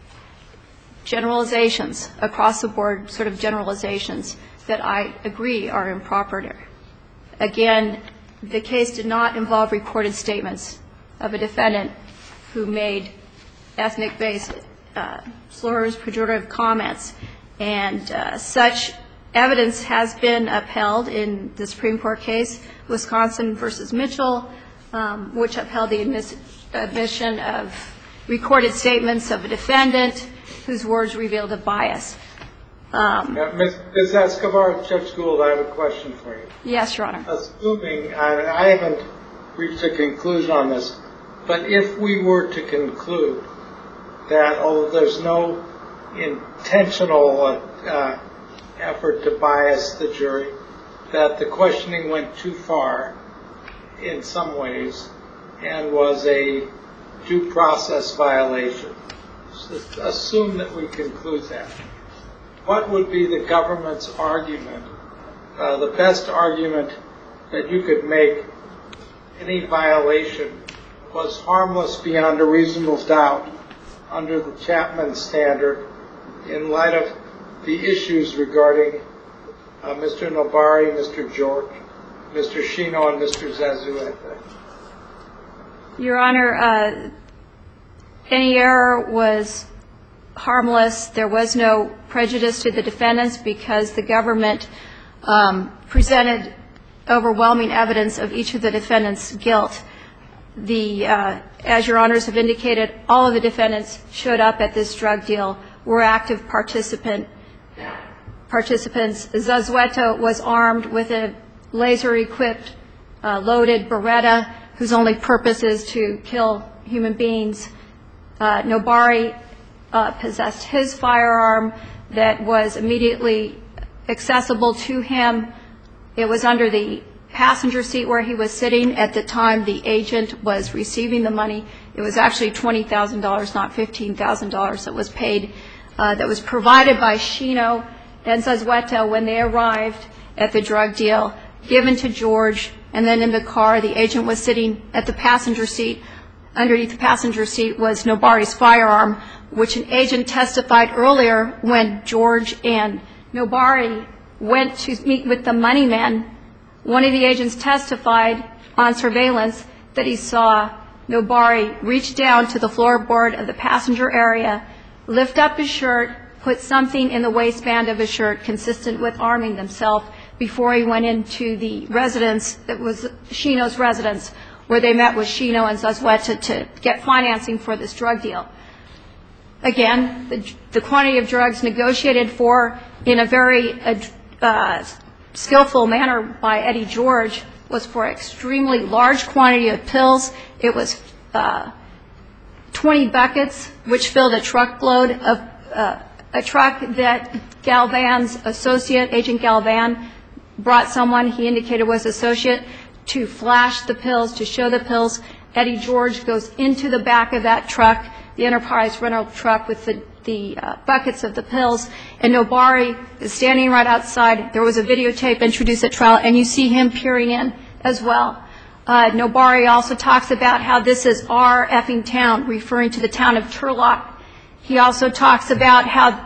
generalizations, across the board sort of generalizations that I agree are improper. Again, the case did not involve recorded statements of a defendant who made ethnic-based slurs, pejorative comments, and such evidence has been upheld in the Supreme Court case, Wisconsin v. Mitchell, which upheld the admission of recorded statements of a defendant whose words revealed a bias. Ms. Escobar, Judge Gould, I have a question for you. Yes, Your Honor. Assuming, I haven't reached a conclusion on this, but if we were to conclude that, although there's no intentional effort to bias the jury, that the questioning went too far in some ways and was a due process violation, assume that we conclude that. What would be the government's argument, the best argument that you could make any violation was harmless beyond a reasonable doubt under the Chapman standard in light of the issues regarding Mr. Nobari, Mr. George, Mr. Shino, and Mr. Zazueta? Your Honor, any error was harmless. There was no prejudice to the defendants because the government presented overwhelming evidence of each of the defendants' guilt. As Your Honors have indicated, all of the defendants showed up at this drug deal, were active participants. Zazueta was armed with a laser-equipped, loaded Beretta, whose only purpose is to kill human beings. Nobari possessed his firearm that was immediately accessible to him. It was under the passenger seat where he was sitting at the time the agent was receiving the money. It was actually $20,000, not $15,000 that was paid, that was provided by Shino and Zazueta when they arrived at the drug deal, given to George, and then in the car the agent was sitting at the passenger seat. Underneath the passenger seat was Nobari's firearm, which an agent testified earlier when George and Nobari went to meet with the money men. One of the agents testified on surveillance that he saw Nobari reach down to the floorboard of the passenger area, lift up his shirt, put something in the waistband of his shirt consistent with arming himself before he went into the residence that was Shino's residence, where they met with Shino and Zazueta to get financing for this drug deal. Again, the quantity of drugs negotiated for in a very skillful manner by Eddie George was for extremely large quantity of pills. It was 20 buckets, which filled a truckload of a truck that Galvan's associate, Agent Galvan, brought someone he indicated was associate to flash the pills, to show the pills. Eddie George goes into the back of that truck, the Enterprise rental truck with the buckets of the pills, and Nobari is standing right outside. There was a videotape introduced at trial, and you see him peering in as well. Nobari also talks about how this is our effing town, referring to the town of Turlock. He also talks about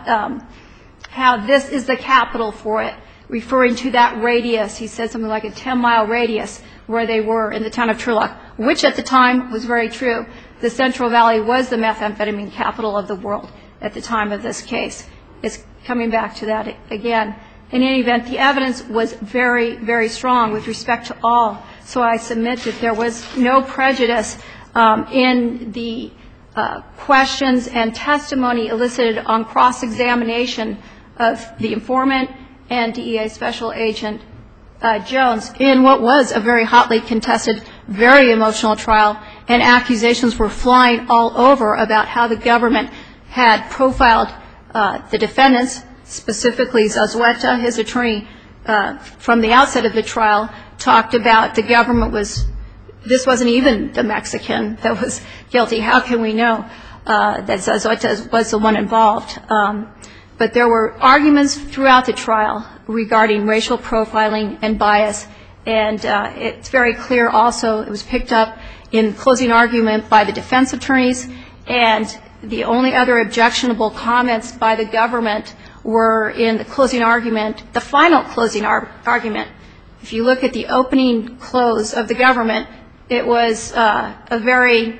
how this is the capital for it, referring to that radius. He said something like a 10-mile radius where they were in the town of Turlock, which at the time was very true. The Central Valley was the methamphetamine capital of the world at the time of this case. It's coming back to that again. In any event, the evidence was very, very strong with respect to all. So I submit that there was no prejudice in the questions and testimony elicited on cross-examination of the informant and DEA Special Agent Jones in what was a very hotly contested, very emotional trial, and accusations were flying all over about how the government had profiled the defendants, specifically Zazueta, his attorney, from the outset of the trial, talked about the government this wasn't even the Mexican that was guilty. How can we know that Zazueta was the one involved? But there were arguments throughout the trial regarding racial profiling and bias, and it's very clear also, it was picked up in closing argument by the defense attorneys, and the only other objectionable comments by the government were in the closing argument, the final closing argument. If you look at the opening close of the government, it was a very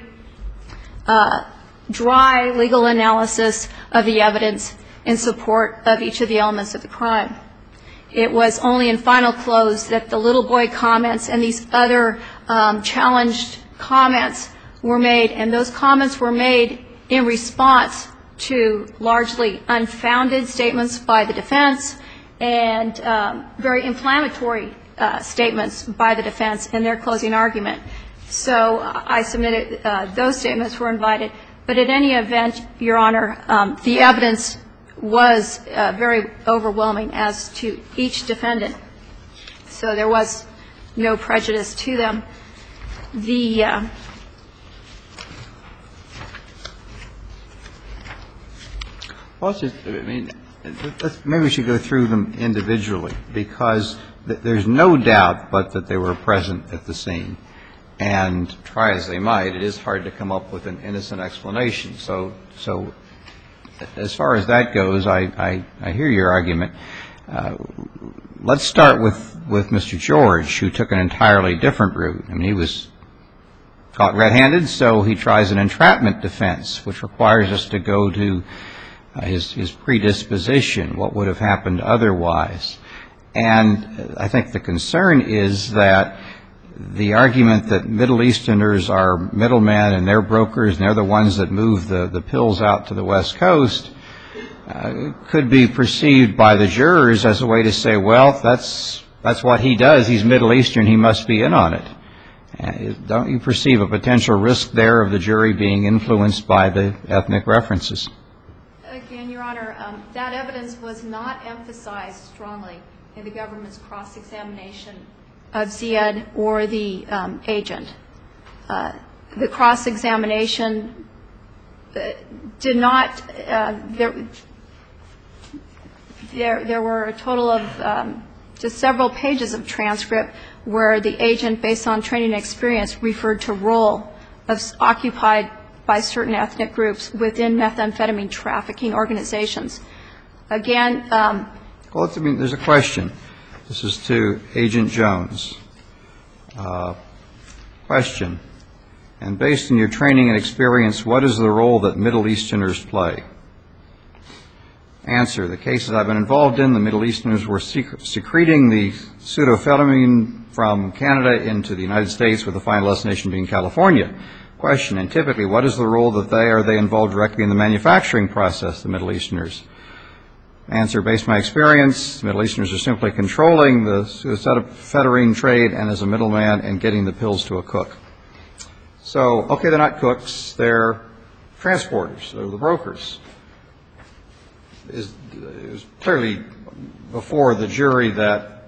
dry legal analysis of the evidence in support of each of the elements of the crime. It was only in final close that the little boy comments and these other challenged comments were made, and those comments were made in response to largely unfounded statements by the defense and very inflammatory statements by the defense in their closing argument. So I submitted those statements were invited. But in any event, Your Honor, the evidence was very overwhelming as to each defendant. So there was no prejudice to them. Maybe we should go through them individually, because there's no doubt but that they were present at the scene. And try as they might, it is hard to come up with an innocent explanation. So as far as that goes, I hear your argument. Let's start with Mr. George, who took an entirely different route. I mean, he was caught red-handed, so he tries an entrapment defense, which requires us to go to his predisposition, what would have happened otherwise. And I think the concern is that the argument that Middle Easterners are middlemen and they're brokers and they're the ones that move the pills out to the West Coast could be perceived by the jurors as a way to say, well, that's what he does. He's Middle Eastern. He must be in on it. Don't you perceive a potential risk there of the jury being influenced by the ethnic references? Again, Your Honor, that evidence was not emphasized strongly in the government's cross-examination of Ziad or the agent. The cross-examination did not, there were a total of just several pages of transcript where the agent, based on training and experience, referred to role occupied by certain ethnic groups within methamphetamine trafficking organizations. Again, Well, there's a question. This is to Agent Jones. Question. And based on your training and experience, what is the role that Middle Easterners play? Answer. The cases I've been involved in, the Middle Easterners were secreting the pseudoephedrine from Canada into the United States, with the final destination being California. Question. And typically, what is the role that are they involved directly in the manufacturing process, the Middle Easterners? Answer. Based on my experience, the Middle Easterners are simply controlling the pseudoephedrine trade and as a middleman and getting the pills to a cook. So, okay, they're not cooks, they're transporters, they're the brokers. It was clearly before the jury that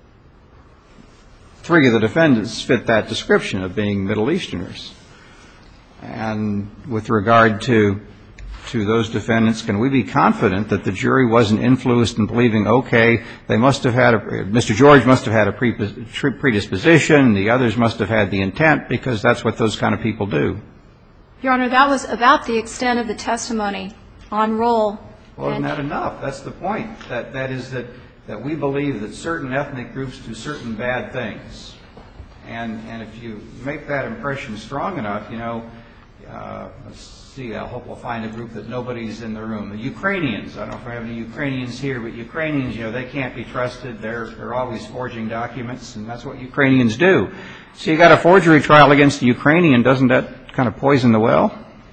3 of the defendants fit that description of being Middle Easterners. And with regard to those defendants, can we be confident that the jury wasn't influenced in believing, okay, they must have had Mr. George must have had a predisposition, the others must have had the intent, because that's what those kind of people do? Your Honor, that was about the extent of the testimony on roll. Well, isn't that enough? That's the point. That is that we believe that certain ethnic groups do certain bad things. And if you make that impression strong enough, let's see, I hope we'll find a group that nobody's in the room. The Ukrainians, I don't know if I have any Ukrainians here, but Ukrainians, they can't be trusted. They're always forging documents, and that's what Ukrainians do. So you got a forgery trial against a Ukrainian. Doesn't that kind of poison the well?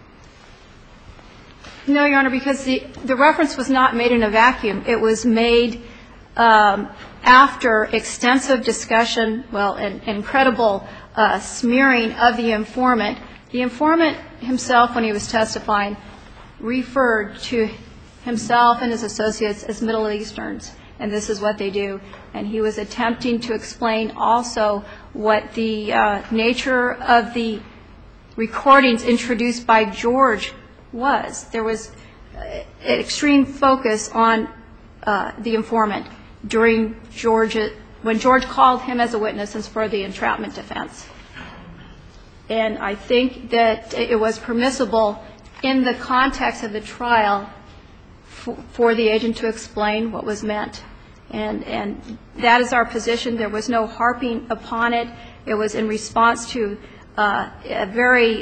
No, Your Honor, because the reference was not made in a vacuum. It was made after extensive discussion, and incredible smearing of the informant. The informant himself, when he was testifying, referred to himself and his associates as Middle Easterns, and this is what they do. And he was attempting to explain also what the nature of the recordings introduced by George was. There was an extreme focus on the informant when George called him as a witness and for the entrapment defense. And I think that it was permissible in the context of the trial for the agent to explain what was meant. And that is our position. There was no harping upon it. It was in response to a very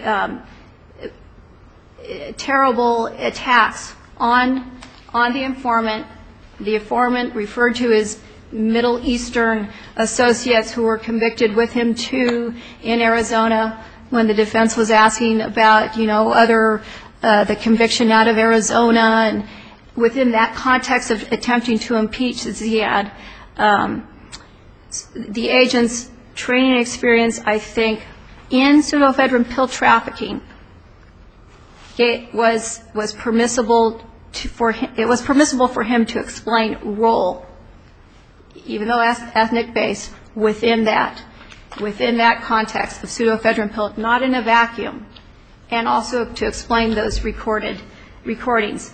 terrible attacks on the informant. The informant referred to his Middle Eastern associates who were convicted with him too in Arizona, when the defense was asking about, the conviction out of Arizona, and within that context of attempting to impeach Ziad. The agent's training experience, I think, in pseudoephedrine pill trafficking, it was permissible for him to explain role, even though ethnic base, within that context of pseudoephedrine pill, not in a vacuum, and also to explain those recordings.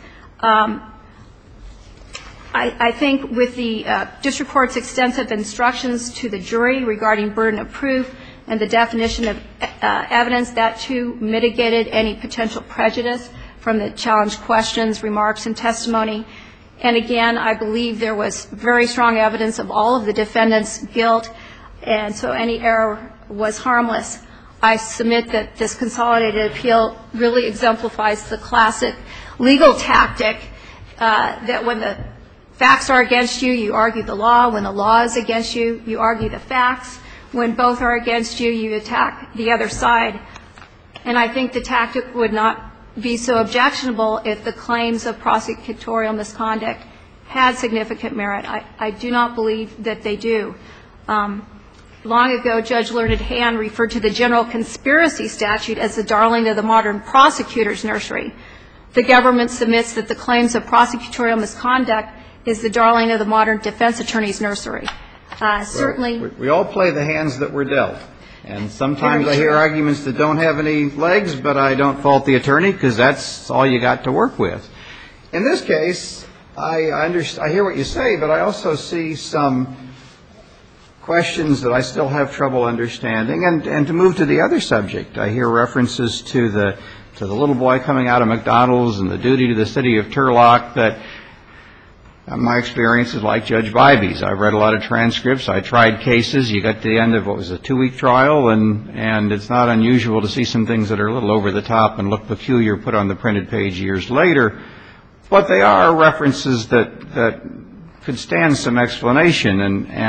I think with the district court's extensive instructions to the jury regarding burden of proof and the definition of evidence, that too mitigated any potential prejudice from the challenge questions, remarks, and testimony. And again, I believe there was very strong evidence of all of the defendants' guilt, and so any error was harmless. I submit that this consolidated appeal really exemplifies the classic legal tactic that when the facts are against you, you argue the law. When the law is against you, you argue the facts. When both are against you, you attack the other side. And I think the tactic would not be so objectionable if the claims of prosecutorial misconduct had significant merit. I do not believe that they do. Long ago, Judge Learned Hand referred to the general conspiracy statute as the darling of the modern prosecutor's nursery. The government submits that the claims of prosecutorial misconduct is the darling of the modern defense attorney's nursery. Certainly. We all play the hands that we're dealt. And sometimes I hear arguments that don't have any legs, but I don't fault the attorney because that's all you got to work with. In this case, I hear what you say, but I also see some questions that I still have trouble understanding. And to move to the other subject, I hear references to the little boy coming out of McDonald's and the duty to the city of Turlock that My experience is like Judge Bybee's. I've read a lot of transcripts. I tried cases. You got to the end of what was a 2-week trial, and it's not unusual to see some things that are a little over the top and look peculiar put on the printed page years later. But they are references that could stand some explanation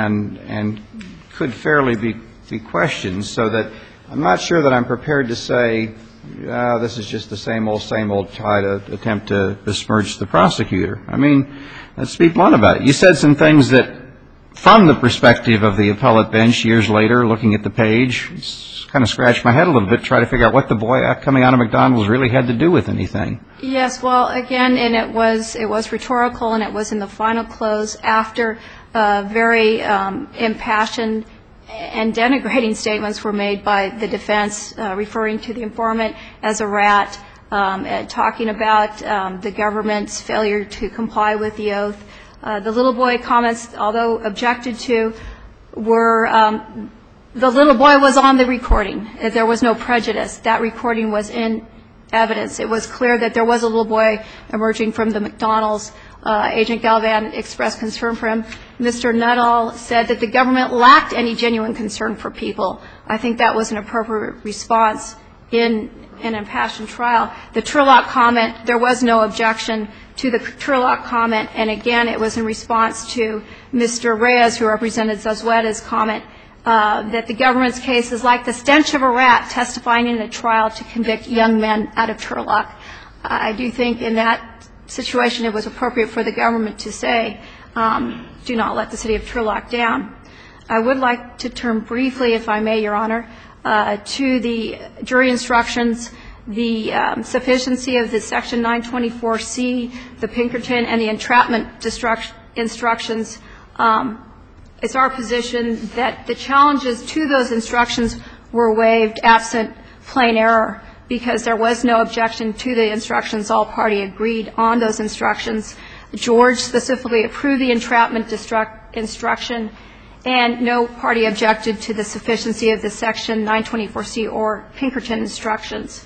and could fairly be questioned, so that I'm not sure that I'm prepared to say, this is just the same old try to attempt to besmirch the prosecutor. I mean, let's be blunt about it. You said some things that, from the perspective of the appellate bench years later, looking at the page, kind of scratched my head a little bit, try to figure out what the boy coming out of McDonald's really had to do with anything. Yes, well, again, and it was rhetorical, and it was in the final close after very impassioned and denigrating statements were made by the defense, referring to the informant as a rat, talking about the government's failure to comply with the oath. The little boy comments, although objected to, were the little boy was on the recording. There was no prejudice. That recording was in evidence. It was clear that there was a little boy emerging from the McDonald's. Agent Galvan expressed concern for him. Mr. Nuttall said that the government lacked any genuine concern for people. I think that was an appropriate response in an impassioned trial. The Turlock comment, there was no objection to the Turlock comment, and again, it was in response to Mr. Reyes, who represented Zazueta's comment, that the government's case is like the stench of a rat testifying in a trial to convict young men out of Turlock. I do think in that situation it was appropriate for the government to say, do not let the city of Turlock down. I would like to turn briefly, if I may, Your Honor, to the jury instructions, the sufficiency of the Section 924C, the Pinkerton, and the entrapment instructions. It's our position that the challenges to those instructions were waived absent plain error, because there was no objection to the instructions. All party agreed on those instructions. George specifically approved the entrapment instruction, and no party objected to the sufficiency of the Section 924C or Pinkerton instructions.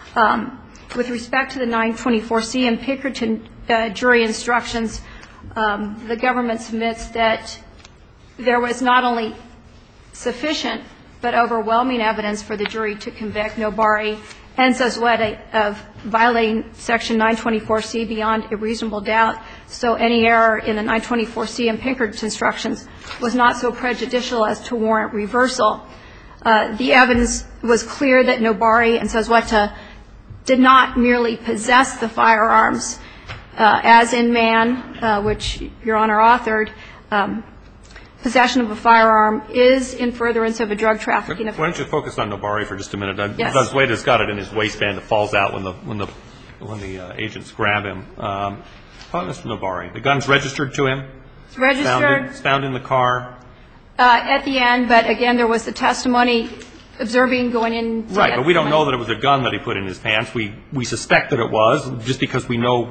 With respect to the 924C and Pinkerton jury instructions, the government submits that there was not only sufficient but overwhelming evidence for the jury to convict Nobari and Zazueta of violating Section 924C beyond a reasonable doubt. So any error in the 924C and Pinkerton instructions was not so prejudicial as to warrant reversal. The evidence was clear that Nobari and Zazueta did not merely possess the firearms, as in Mann, which Your Honor authored. Possession of a firearm is in furtherance of a drug trafficking offense. Why don't you focus on Nobari for just a minute? Yes. Zazueta's got it in his waistband that falls out when the agents grab him. Mr. Nobari, the gun's registered to him? It's registered. It's found in the car? At the end, but again, there was the testimony observing going in. Right, but we don't know that it was a gun that he put in his pants. We suspect that it was, just because we know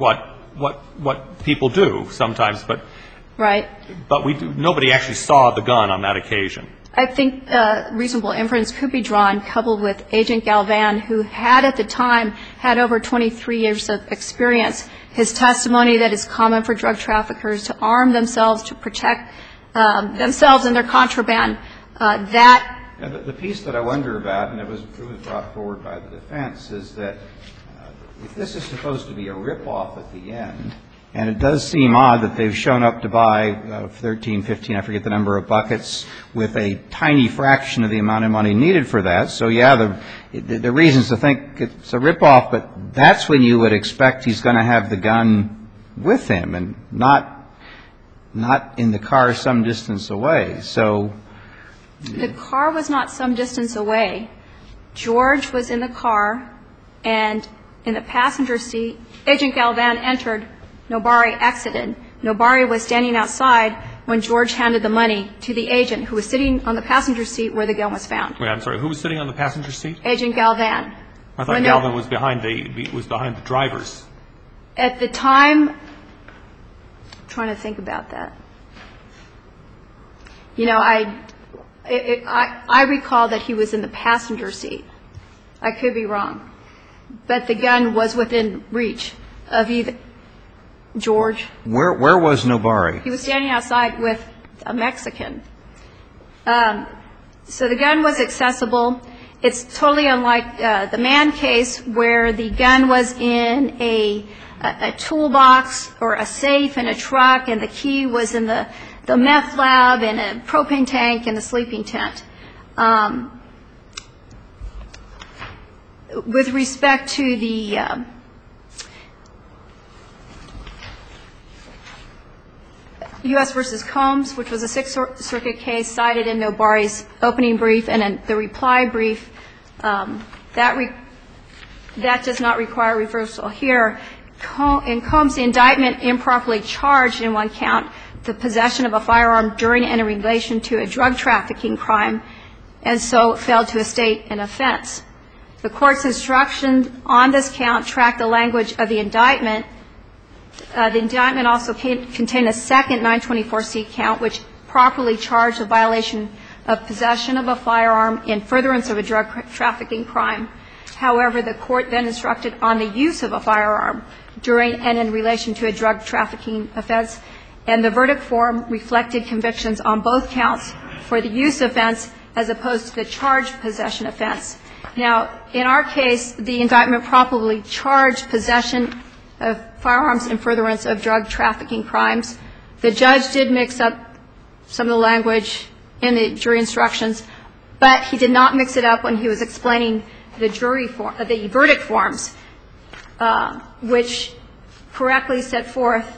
what people do sometimes, but. Right. But nobody actually saw the gun on that occasion. I think reasonable inference could be drawn, coupled with Agent Galvan, who had at the time had over 23 years of experience. His testimony that it's common for drug traffickers to arm themselves to protect themselves and their contraband. The piece that I wonder about, and it was brought forward by the defense, is that if this is supposed to be a rip-off at the end, and it does seem odd that they've shown up to buy 13, 15, I forget the number of buckets, with a tiny fraction of the amount of money needed for that. So, yeah, the reasons to think it's a rip-off, but that's when you would expect he's going to have the gun with him and not in the car some distance away. So the car was not some distance away. George was in the car, and in the passenger seat, Agent Galvan entered. Nobari exited. Nobari was standing outside when George handed the money to the agent, who was sitting on the passenger seat where the gun was found. Wait, I'm sorry. Who was sitting on the passenger seat? Agent Galvan. I thought Galvan was behind the drivers. At the time, I'm trying to think about that. You know, I recall that he was in the passenger seat. I could be wrong. But the gun was within reach of either. George. Where was Nobari? He was standing outside with a Mexican. So the gun was accessible. It's totally unlike the Mann case where the gun was in a toolbox or a safe in a truck, and the key was in the meth lab and a propane tank and the sleeping tent. With respect to the U.S. versus Combs, which was a Sixth Circuit case cited in Nobari's opening brief and in the reply brief, that does not require reversal here. In Combs, the indictment improperly charged in one count the possession of a firearm during and in relation to a drug trafficking crime, and so failed to state an offense. The court's instruction on this count tracked the language of the indictment. The indictment also contained a second 924C count, which properly charged a violation of possession of a firearm in furtherance of a drug trafficking crime. However, the court then instructed on the use of a firearm during and in relation to a drug trafficking offense, and the verdict form reflected convictions on both counts for the use offense as opposed to the charged possession offense. Now, in our case, the indictment properly charged possession of firearms in furtherance of drug trafficking crimes. The judge did mix up some of the language in the jury instructions, but he did not mix it up when he was explaining the the verdict forms, which correctly set forth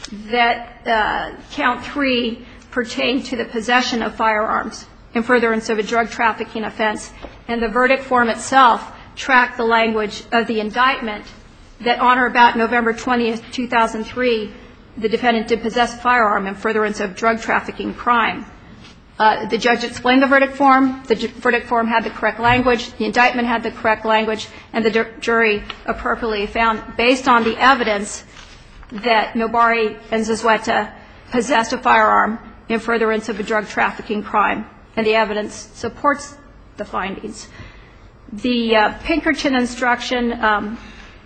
that count 3 pertained to the possession of firearms in furtherance of a drug trafficking offense, and the verdict form itself tracked the language of the indictment that on or about November 20th, 2003, the defendant did possess a firearm in furtherance of drug trafficking crime. The judge explained the verdict form. The verdict form had the correct language. The indictment had the correct language. And the jury appropriately found, based on the evidence, that Nobari and Zazueta possessed a firearm in furtherance of a drug trafficking crime. And the evidence supports the findings. The Pinkerton instruction,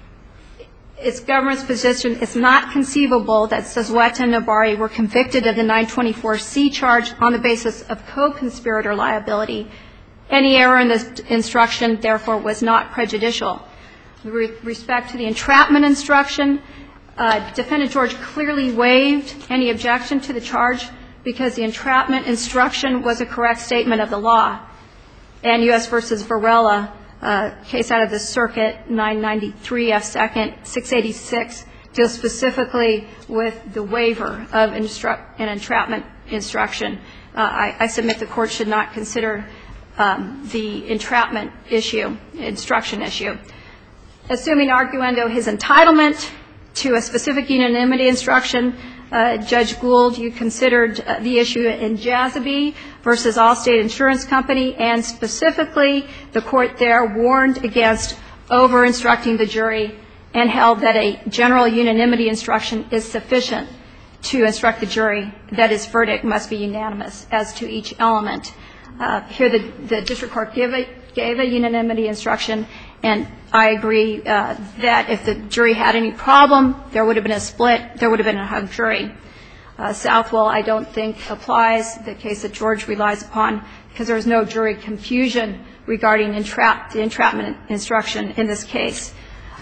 its government's position, it's not conceivable that Zazueta and Nobari were convicted of the 924C charge on the basis of co-conspirator liability. Any error in this instruction, therefore, was not prejudicial. With respect to the entrapment instruction, Defendant George clearly waived any objection to the charge because the entrapment instruction was a correct statement of the law. And U.S. v. Varela, case out of the circuit, 993 F. 2nd, 686, deals specifically with the waiver of an entrapment instruction. I submit the Court should not consider the entrapment issue, instruction issue. Assuming arguendo his entitlement to a specific unanimity instruction, Judge Gould, you considered the issue in Jazaby versus Allstate Insurance Company, and specifically the Court there warned against over-instructing the jury and held that a general unanimity instruction is sufficient to instruct the jury that its verdict must be unanimous as to each element. Here the district court gave a unanimity instruction, and I agree that if the jury had any problem, there would have been a split, there would have been a hung jury. Southwell, I don't think, applies, the case that George relies upon, because there is no jury confusion regarding the entrapment instruction in this case.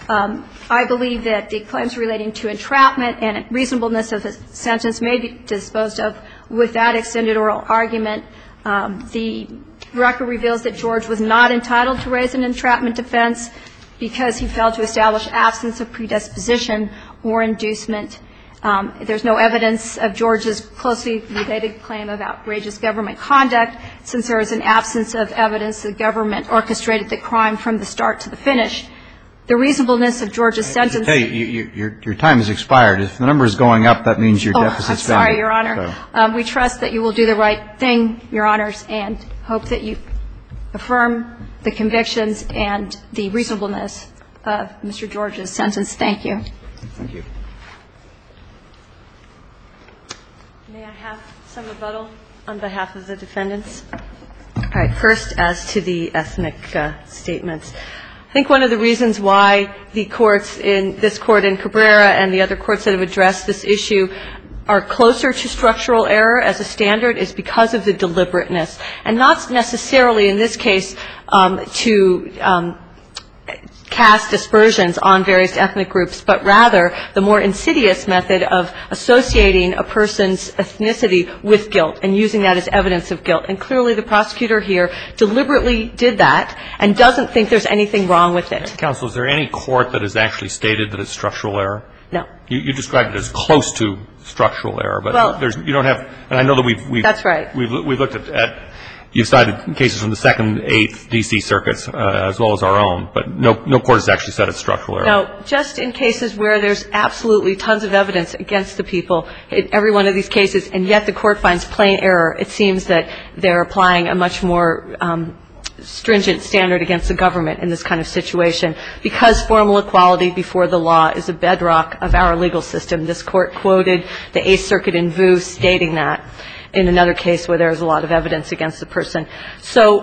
I believe that the claims relating to entrapment and reasonableness of the sentence may be disposed of without extended oral argument. The record reveals that George was not entitled to raise an entrapment defense because he failed to establish absence of predisposition or inducement. There's no evidence of George's closely related claim of outrageous government conduct, since there is an absence of evidence the government orchestrated the crime from the start to the finish. The reasonableness of George's sentence. I should tell you, your time has expired. If the number is going up, that means your deficit's I'm sorry, Your Honor. So. We trust that you will do the right thing, Your Honors, and hope that you affirm the convictions and the reasonableness of Mr. George's sentence. Thank you. Thank you. May I have some rebuttal on behalf of the defendants? All right. First, as to the ethnic statements, I think one of the reasons why the courts in this court in Cabrera and the other courts that have addressed this issue are closer to structural error as a standard is because of the deliberateness, and not necessarily in this case to cast aspersions on various ethnic groups, but rather the more insidious method of associating a person's ethnicity with guilt and using that as evidence of guilt. And clearly the prosecutor here deliberately did that and doesn't think there's anything wrong with it. Counsel, is there any court that has actually stated that it's structural error? No. You described it as close to structural error, but you don't have, and I know that we've That's right. We've looked at you've cited cases from the 2nd, 8th D.C. circuits as well as our own, but no court has actually said it's structural error. No, just in cases where there's absolutely tons of evidence against the people in every one of these cases, and yet the court finds plain error, it seems that they're applying a much more stringent standard against the government in this kind of situation, because formal equality before the law is a bedrock of our legal system. This court quoted the 8th Circuit in Vu stating that in another case where there was a lot of evidence against the person. So,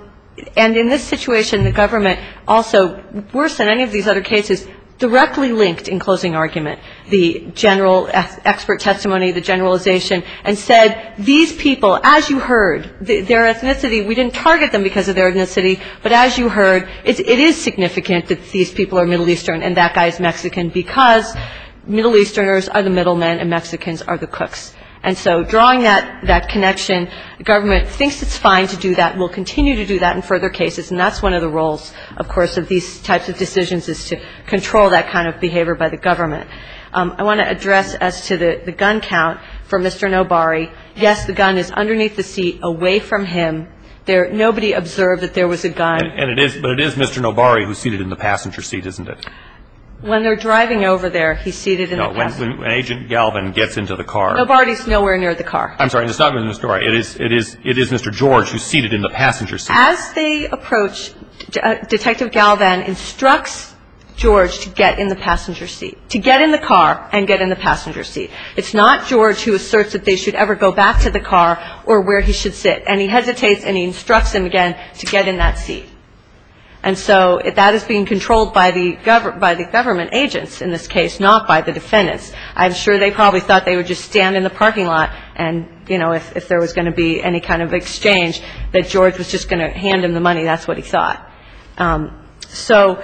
and in this situation, the government also, worse than any of these other cases, directly linked in closing argument the general expert testimony, the generalization, and said, these people, as you heard, their ethnicity, we didn't target them because of their ethnicity, but as you heard, it is significant that these people are Middle Eastern and that guy is Mexican because Middle Easterners are the middlemen and Mexicans are the cooks. And so drawing that connection, the government thinks it's fine to do that, will continue to do that in further cases, and that's one of the roles, of course, of these types of decisions is to control that kind of behavior by the government. I want to address as to the gun count for Mr. Nobari. Yes, the gun is underneath the seat, away from him. Nobody observed that there was a gun. But it is Mr. Nobari who's seated in the passenger seat, isn't it? When they're driving over there, he's seated in the passenger. When Agent Galvin gets into the car. Nobari's nowhere near the car. I'm sorry, it's not Mr. Nobari. It is Mr. George who's seated in the passenger seat. As they approach, Detective Galvin instructs George to get in the passenger seat, to get in the car and get in the passenger seat. It's not George who asserts that they should ever go back to the car or where he should sit. And he hesitates and he instructs him again to get in that seat. And so that is being controlled by the government agents in this case, not by the defendants. I'm sure they probably thought they would just stand in the parking lot and, you know, if there was going to be any kind of exchange, that George was just going to hand him the money. That's what he thought. So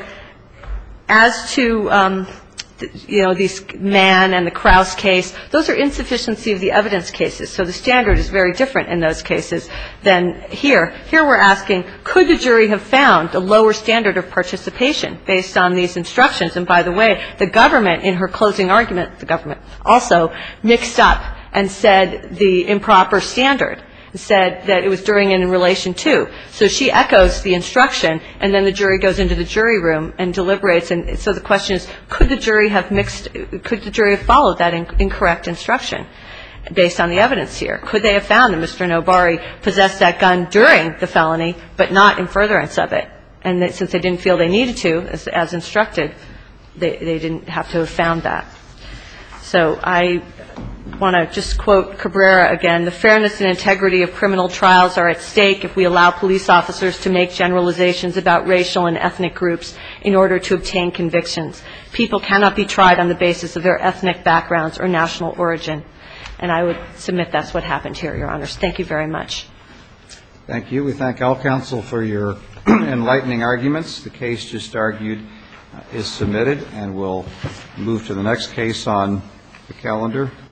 as to, you know, these Mann and the Krause case, those are insufficiency of the evidence cases. So the standard is very different in those cases than here. Here we're asking, could the jury have found a lower standard of participation based on these instructions? And by the way, the government in her closing argument, the government also mixed up and said the improper standard, said that it was during and in relation to. So she echoes the instruction, and then the jury goes into the jury room and deliberates. And so the question is, could the jury have followed that incorrect instruction based on the evidence here? Could they have found that Mr. Nobari possessed that gun during the felony, but not in furtherance of it? And that since they didn't feel they needed to, as instructed, they didn't have to have found that. So I want to just quote Cabrera again. The fairness and integrity of criminal trials are at stake if we allow police officers to make generalizations about racial and ethnic groups in order to obtain convictions. People cannot be tried on the basis of their ethnic backgrounds or national origin. And I would submit that's what happened here, Your Honors. Thank you very much. Thank you. We thank all counsel for your enlightening arguments. The case just argued is submitted, and we'll move to the next case on the calendar.